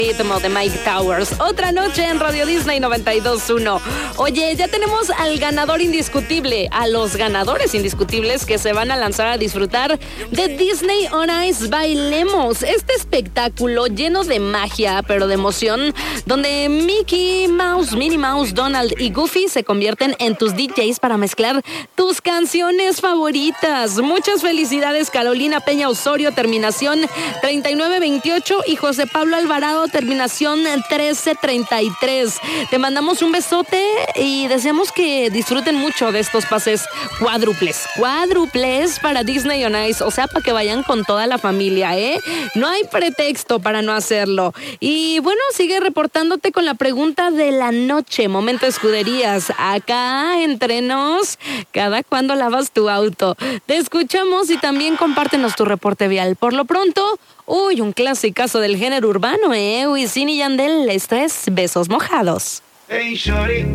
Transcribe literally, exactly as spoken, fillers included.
Ritmo de Mike Towers. Otra noche en Radio Disney noventa y dos punto uno. Oye, ya tenemos al ganador indiscutible, a los ganadores indiscutibles que se van a lanzar a disfrutar de Disney on Ice. Bailemos, este espectáculo lleno de magia, pero de emoción, donde Mickey Mouse, Minnie Mouse, Donald y Goofy se convierten en tus D Js para mezclar tus canciones favoritas. Muchas felicidades, Carolina Peña Osorio, terminación treinta y nueve veintiocho, y José Pablo Alvarado, terminación trece treinta y tres. Te mandamos un besote y deseamos que disfruten mucho de estos pases cuádruples, cuádruples para Disney on Ice, o sea, para que vayan con toda la familia, ¿eh? No hay pretexto para no hacerlo. Y bueno, sigue reportándote con la pregunta de la noche, Momento Escuderías, acá entre nos, ¿cada cuándo lavas tu auto? Te escuchamos y también compártenos tu reporte vial. Por lo pronto, uy, un clasicazo del género urbano, ¿eh? Wisin y Yandel, esto es Besos Mojados. Hey, shorty.